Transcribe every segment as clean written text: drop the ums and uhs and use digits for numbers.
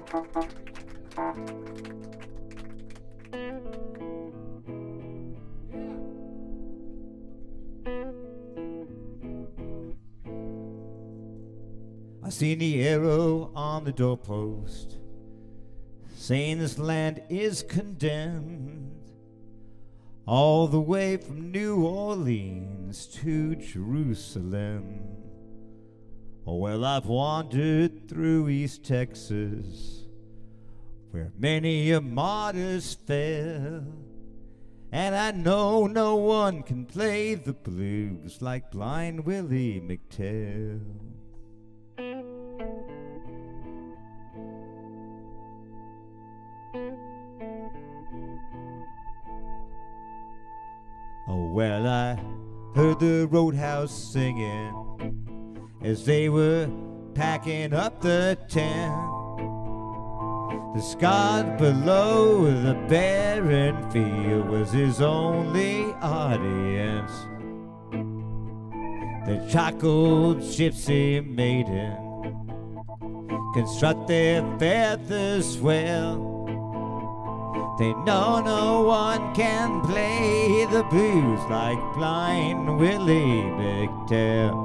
I seen the arrow on the doorpost saying this land is condemned, all the way from New Orleans to Jerusalem. Oh, well, I've wandered through East Texas, where many a martyrs fell, and I know no one can play the blues like Blind Willie McTell. Oh, well, I heard the Roadhouse singing as they were packing up the tent. The sky below the barren field was his only audience. The shackled gypsy maiden can strut their feathers well. They know no one can play the blues like Blind Willie McTell.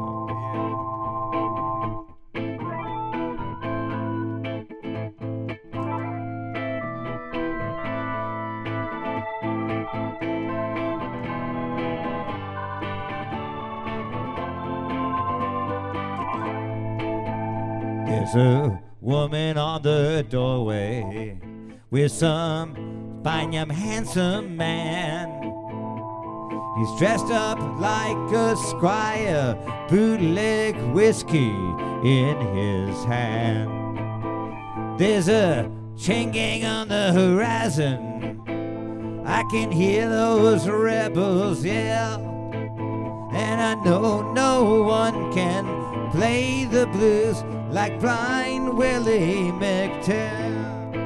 There's a woman on the doorway with some fine young handsome man. He's dressed up like a squire, bootleg whiskey in his hand. There's a chain gang on the horizon, I can hear those rebels yell, and I know no one can play the blues like Blind Willie McTell.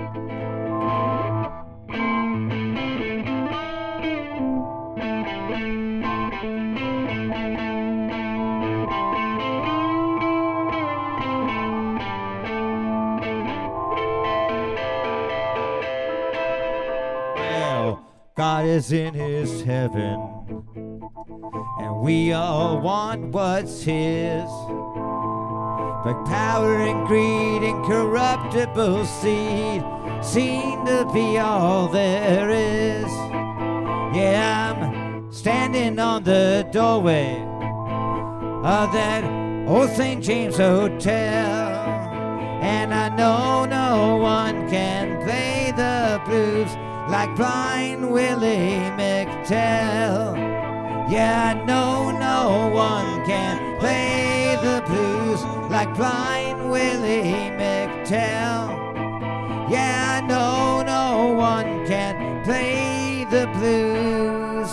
God is in his heaven, and we all want what's his. But power and greed and corruptible seed seem to be all there is. Yeah, I'm standing on the doorway of that old St. James Hotel, and I know no one can play the blues like Blind Willie McTell. Yeah, I know no one can play the blues like Blind Willie McTell. Yeah, I know no one can play the blues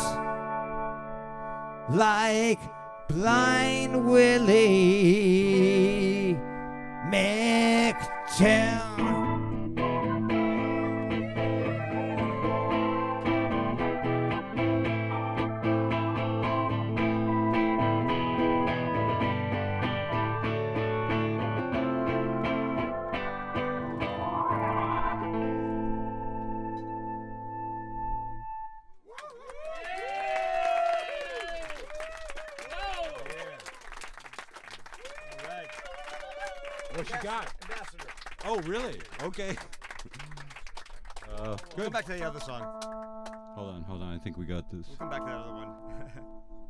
like Blind Willie McTell. What you got? Ambassador. Oh, really? Okay. We'll Good. come back to the other song. Hold on. I think we got this. We'll come back to that other one.